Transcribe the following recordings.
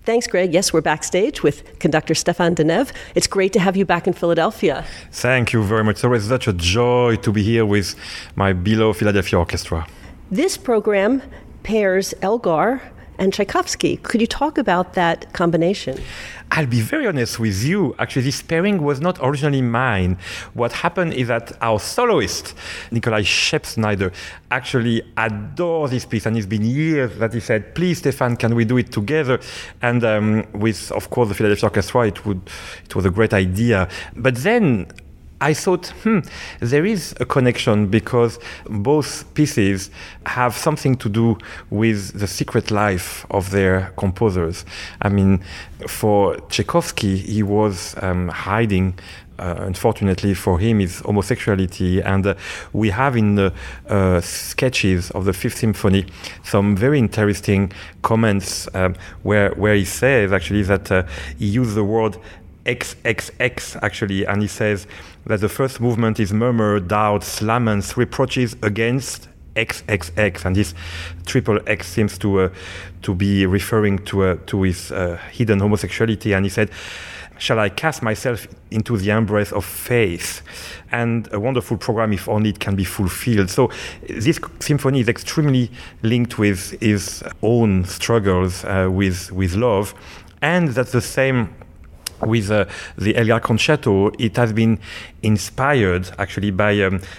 Thanks, Greg. Yes, we're backstage with conductor Stéphane Denève. It's great to have you back in Philadelphia. Thank you very much. It's always such a joy to be here with my beloved Philadelphia Orchestra. This program pairs Elgar and Tchaikovsky. Could you talk about that combination? I'll be very honest with you. Actually, this pairing was not originally mine. What happened is that our soloist, Nikolai Scheps-Snyder, actually adores this piece, and it's been years that he said, please, Stéphane, can we do it together? And with, of course, the Philadelphia Orchestra, it was a great idea. But then I thought, there is a connection because both pieces have something to do with the secret life of their composers. I mean, for Tchaikovsky, he was hiding, unfortunately for him, his homosexuality. And we have in the sketches of the Fifth Symphony some very interesting comments where he says actually that he used the word XXX actually, and he says that the first movement is murmur, doubts, laments, reproaches against XXX, and this triple X seems to be referring to his hidden homosexuality. And he said, shall I cast myself into the embrace of faith? And a wonderful program if only it can be fulfilled. So this symphony is extremely linked with his own struggles with love, and that's the same with the Elgar Concerto. It has been inspired actually by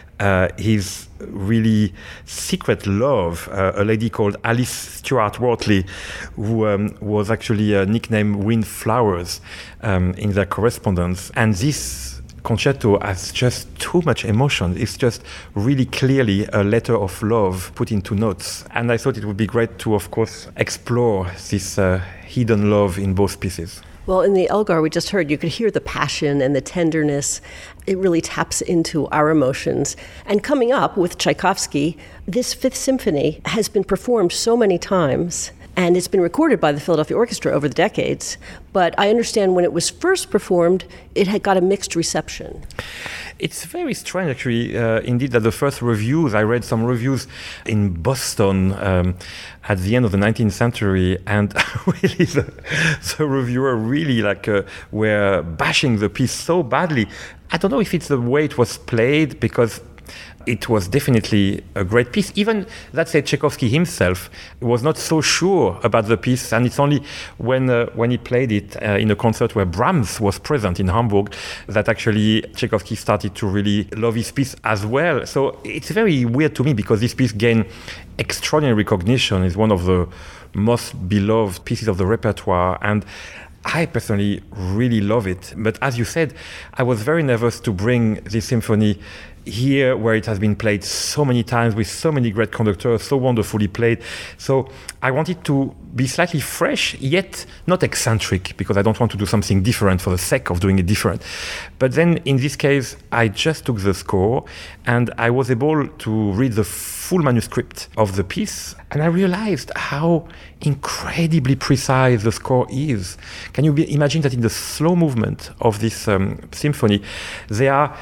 his really secret love, a lady called Alice Stuart Wortley, who was actually nicknamed Windflowers in their correspondence. And this concerto has just too much emotion. It's just really clearly a letter of love put into notes. And I thought it would be great to, of course, explore this hidden love in both pieces. Well, in the Elgar we just heard, you could hear the passion and the tenderness. It really taps into our emotions. And coming up with Tchaikovsky, this Fifth Symphony has been performed so many times, and it's been recorded by the Philadelphia Orchestra over the decades. But I understand when it was first performed, it had got a mixed reception. It's very strange, actually, indeed, that the first reviews, I read some reviews in Boston at the end of the 19th century, and really the reviewer really were bashing the piece so badly. I don't know if it's the way it was played, because it was definitely a great piece. Even, let's say, Tchaikovsky himself was not so sure about the piece, and it's only when he played it in a concert where Brahms was present in Hamburg that actually Tchaikovsky started to really love his piece as well. So it's very weird to me, because this piece gained extraordinary recognition. It's one of the most beloved pieces of the repertoire, and I personally really love it. But as you said, I was very nervous to bring this symphony here, where it has been played so many times with so many great conductors, so wonderfully played. So I wanted to be slightly fresh, yet not eccentric, because I don't want to do something different for the sake of doing it different. But then in this case, I just took the score and I was able to read the full manuscript of the piece, and I realized how incredibly precise the score is. Can you imagine that in the slow movement of this symphony, there are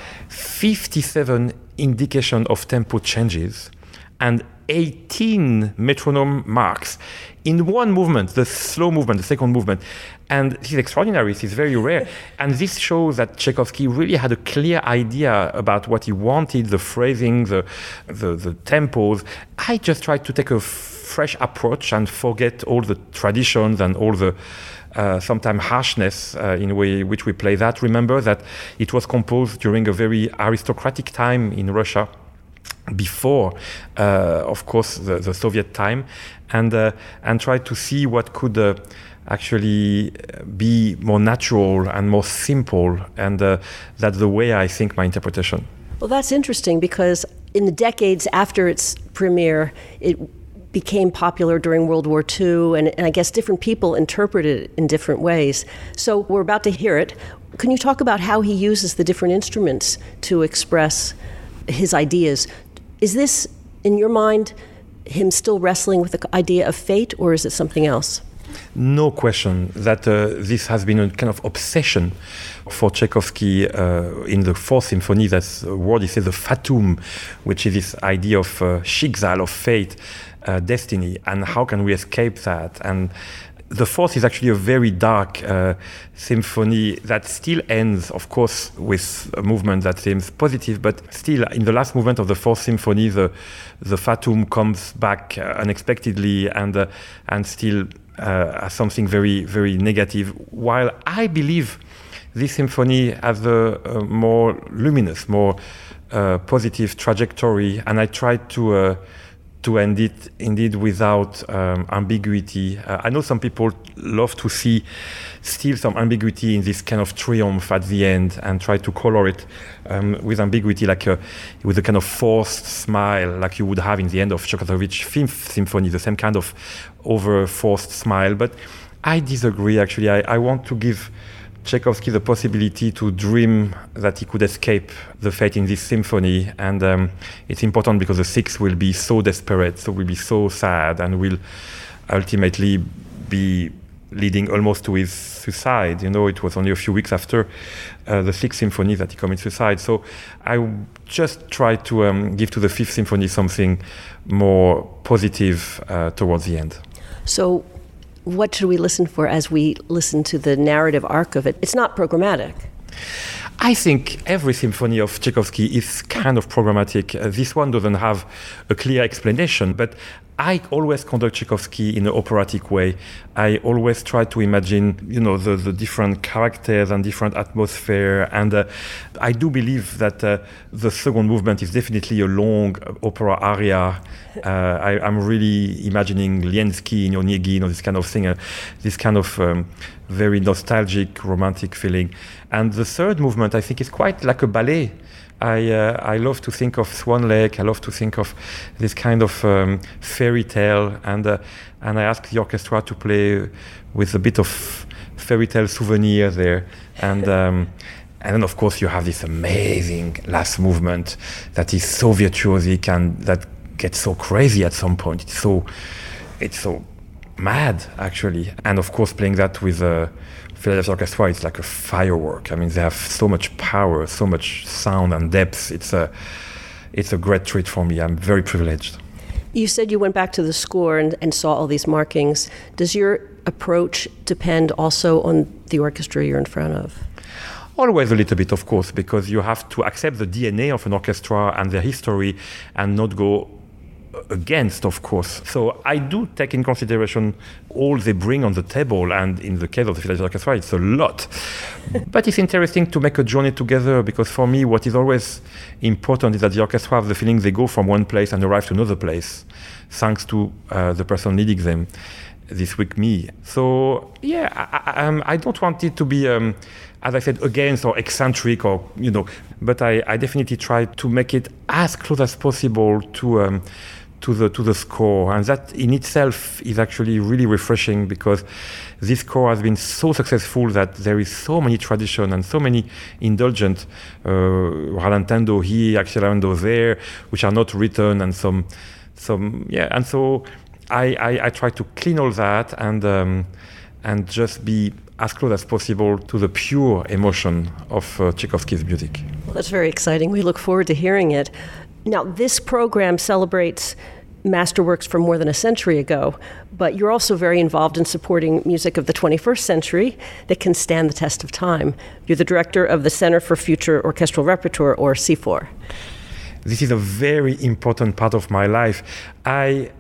57 indications of tempo changes and 18 metronome marks in one movement, the slow movement, the second movement. And this is extraordinary, this is very rare. And this shows that Tchaikovsky really had a clear idea about what he wanted, the phrasing, the tempos. I just tried to take a fresh approach and forget all the traditions and all the sometimes harshness in a way which we play that. Remember that it was composed during a very aristocratic time in Russia, before, of course, the Soviet time, and try to see what could actually be more natural and more simple, and that's the way I think my interpretation. Well, that's interesting, because in the decades after its premiere, it became popular during World War II, and I guess different people interpreted it in different ways. So we're about to hear it. Can you talk about how he uses the different instruments to express his ideas? Is this, in your mind, him still wrestling with the idea of fate, or is it something else? No question that this has been a kind of obsession for Tchaikovsky in the Fourth Symphony. That's a word he says, the fatum, which is this idea of Schicksal, of fate, destiny, and how can we escape that? And the fourth is actually a very dark symphony that still ends, of course, with a movement that seems positive, but still, in the last movement of the fourth symphony, the Fatum comes back unexpectedly and still as something very, very negative. While I believe this symphony has a more luminous, more positive trajectory, and I tried to end it indeed without ambiguity. I know some people love to see still some ambiguity in this kind of triumph at the end and try to color it with ambiguity, like with a kind of forced smile, like you would have in the end of Shostakovich's Fifth Symphony, the same kind of over-forced smile. But I disagree, actually. I want to give Tchaikovsky the possibility to dream that he could escape the fate in this symphony, and it's important because the sixth will be so desperate, so will be so sad, and will ultimately be leading almost to his suicide. You know, it was only a few weeks after the Sixth Symphony that he committed suicide. So I just tried to give to the Fifth Symphony something more positive towards the end. So what should we listen for as we listen to the narrative arc of it? It's not programmatic. I think every symphony of Tchaikovsky is kind of programmatic. This one doesn't have a clear explanation, but I always conduct Tchaikovsky in an operatic way. I always try to imagine, the different characters and different atmosphere. And I do believe that the second movement is definitely a long opera aria. I'm really imagining Lienski, Onegin, this kind of thing, this kind of very nostalgic, romantic feeling. And the third movement, I think, is quite like a ballet. I love to think of Swan Lake. I love to think of this kind of fairy tale, and I ask the orchestra to play with a bit of fairy tale souvenir there, and then of course you have this amazing last movement that is so virtuosic and that gets so crazy at some point. It's so mad, actually, and of course playing that with Philadelphia Orchestra, it's like a firework. I mean, they have so much power, so much sound and depth. It's a great treat for me. I'm very privileged. You said you went back to the score and saw all these markings. Does your approach depend also on the orchestra you're in front of? Always a little bit, of course, because you have to accept the DNA of an orchestra and their history and not go against, of course. So I do take in consideration all they bring on the table, and in the case of the Philadelphia Orchestra, it's a lot. But it's interesting to make a journey together, because for me, what is always important is that the orchestra have the feeling they go from one place and arrive to another place, thanks to the person leading them. This week, me. So yeah, I don't want it to be, as I said, against or eccentric, or but I definitely try to make it as close as possible to the score, and that in itself is actually really refreshing, because this score has been so successful that there is so many tradition and so many indulgent rallentando here, accelerando there, which are not written, and some and so I try to clean all that and just be as close as possible to the pure emotion of Tchaikovsky's music. Well, that's very exciting. We look forward to hearing it. Now, this program celebrates masterworks from more than a century ago, but you're also very involved in supporting music of the 21st century that can stand the test of time. You're the director of the Center for Future Orchestral Repertoire, or CFOR. This is a very important part of my life. I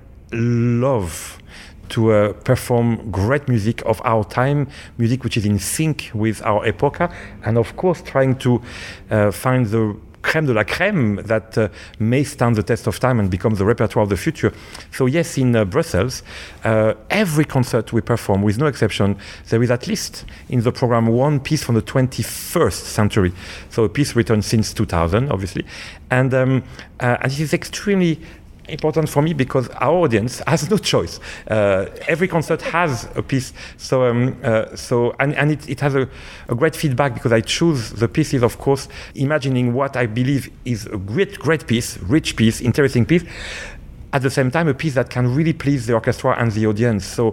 love to perform great music of our time, music which is in sync with our epocha, and of course trying to find the crème de la crème that may stand the test of time and become the repertoire of the future. So yes, in Brussels, every concert we perform, with no exception, there is at least in the program one piece from the 21st century. So a piece written since 2000, obviously. And it is extremely important for me, because our audience has no choice. Every concert has a piece, so it has a great feedback, because I choose the pieces, of course, imagining what I believe is a great piece, rich piece, interesting piece. At the same time, a piece that can really please the orchestra and the audience. So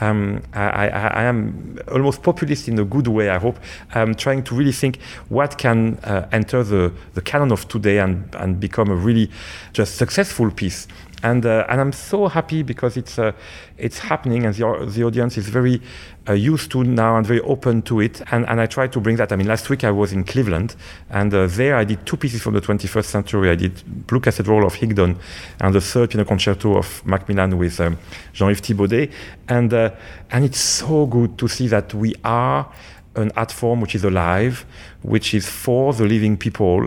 I am almost populist in a good way, I hope, trying to really think what can enter the canon of today and become a really just successful piece. And I'm so happy because it's happening, and the audience is very used to now and very open to it. And I try to bring that. I mean, last week I was in Cleveland, and there I did 2 pieces from the 21st century. I did Blue Cathedral of Higdon and the third piano concerto of Macmillan with Jean-Yves Thibaudet. And it's so good to see that we are an art form which is alive, which is for the living people.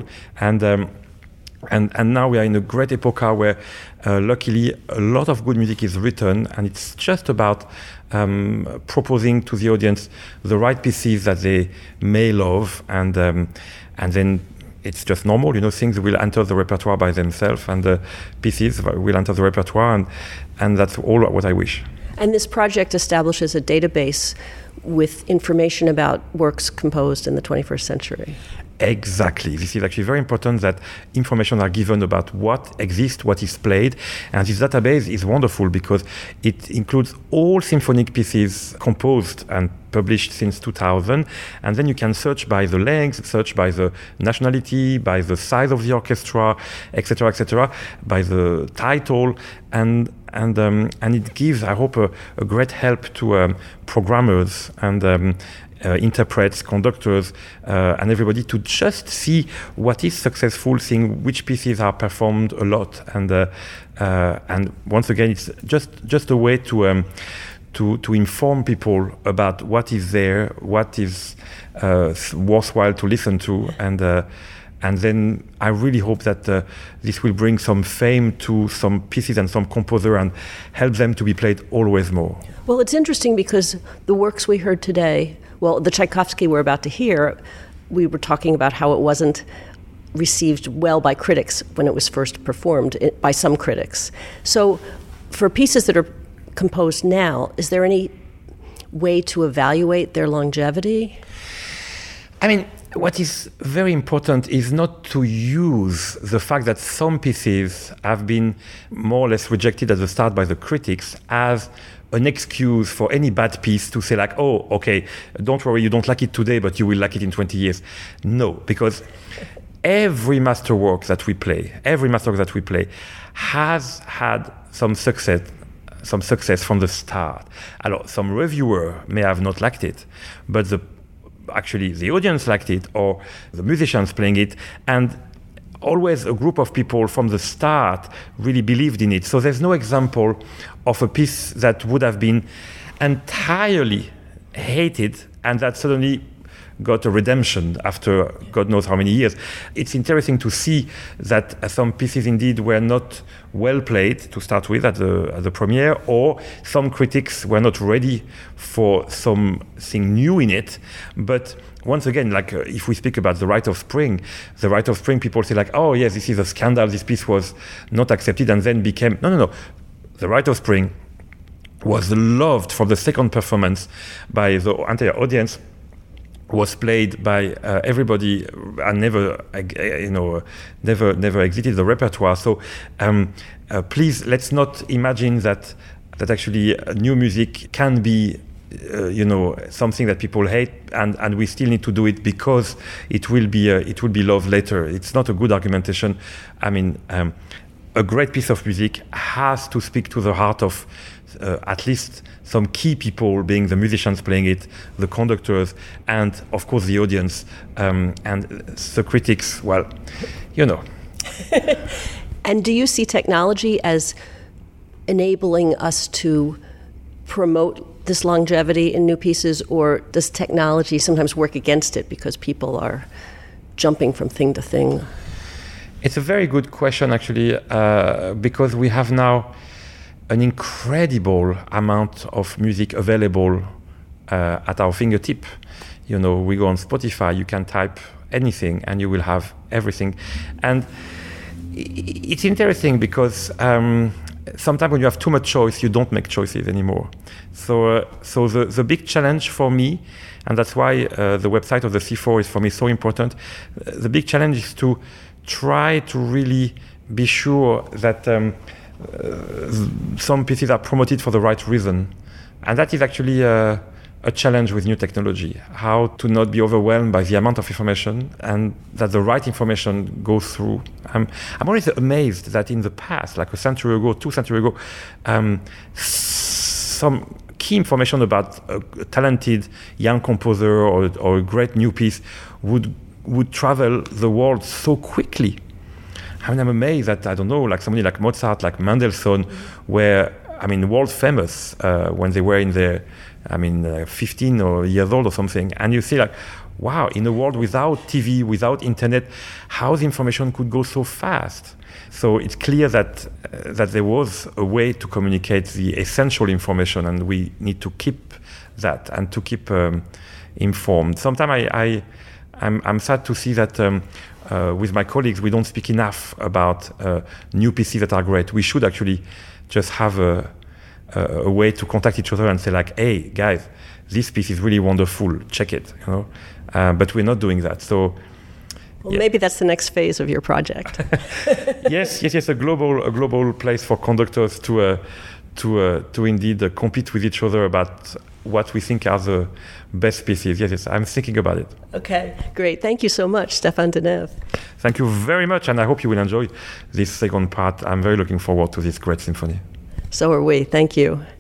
And now we are in a great epoch where, luckily, a lot of good music is written, and it's just about proposing to the audience the right pieces that they may love, and then it's just normal, things will enter the repertoire by themselves, and the pieces will enter the repertoire, and that's all what I wish. And this project establishes a database with information about works composed in the 21st century. Exactly. This is actually very important that information are given about what exists, what is played. And this database is wonderful because it includes all symphonic pieces composed and published since 2000. And then you can search by the length, search by the nationality, by the size of the orchestra, etc., by the title. And it gives, I hope, a great help to programmers and interprets, conductors, and everybody to just see what is successful, seeing which pieces are performed a lot, and once again, it's just a way to inform people about what is there, what is worthwhile to listen to, and then I really hope that this will bring some fame to some pieces and some composer and help them to be played always more. Well, it's interesting because the works we heard today, well, the Tchaikovsky we're about to hear, we were talking about how it wasn't received well by critics when it was first performed by some critics. So for pieces that are composed now, is there any way to evaluate their longevity? I mean, what is very important is not to use the fact that some pieces have been more or less rejected at the start by the critics as an excuse for any bad piece to say like, oh, okay, don't worry, you don't like it today, but you will like it in 20 years. No, because every masterwork that we play has had some success from the start. Alors, some reviewer may have not liked it, but actually the audience liked it, or the musicians playing it, and always a group of people from the start really believed in it. So there's no example of a piece that would have been entirely hated and that suddenly got a redemption after God knows how many years. It's interesting to see that some pieces indeed were not well played to start with at the premiere, or some critics were not ready for something new in it. But once again, like if we speak about The Rite of Spring, people say like, oh yes, this is a scandal, this piece was not accepted and then became, no. The Rite of Spring was loved from the second performance by the entire audience, was played by everybody and never exited the repertoire. So please, let's not imagine that actually new music can be something that people hate, and we still need to do it because it will be loved later. It's not a good argumentation. I mean, a great piece of music has to speak to the heart of at least some key people, being the musicians playing it, the conductors, and of course the audience, and the critics. Well, And do you see technology as enabling us to promote this longevity in new pieces, or does technology sometimes work against it because people are jumping from thing to thing? It's a very good question, actually, because we have now an incredible amount of music available at our fingertip. We go on Spotify, you can type anything and you will have everything. And it's interesting because sometimes when you have too much choice, you don't make choices anymore. So the big challenge for me, and that's why the website of the C4 is for me so important, the big challenge is to try to really be sure that some pieces are promoted for the right reason. And that is actually a a challenge with new technology, how to not be overwhelmed by the amount of information and that the right information goes through. I'm always amazed that in the past, like a century ago, 2 centuries ago, some key information about a talented young composer or a great new piece would travel the world so quickly. I mean, I'm amazed that, I don't know, like somebody like Mozart, like Mendelssohn, were, I mean, world famous when they were in their, 15 or years old or something. And you see like, wow, in a world without TV, without internet, how the information could go so fast. So it's clear that there was a way to communicate the essential information, and we need to keep that and to keep informed. Sometimes I'm sad to see that with my colleagues, we don't speak enough about new pieces that are great. We should actually just have a way to contact each other and say like, hey, guys, this piece is really wonderful, check it, you know. But we're not doing that. So, well, maybe that's the next phase of your project. yes, a global place for conductors to indeed compete with each other about what we think are the best pieces. Yes, I'm thinking about it. Okay, great. Thank you so much, Stéphane Denève. Thank you very much, and I hope you will enjoy this second part. I'm very looking forward to this great symphony. So are we. Thank you.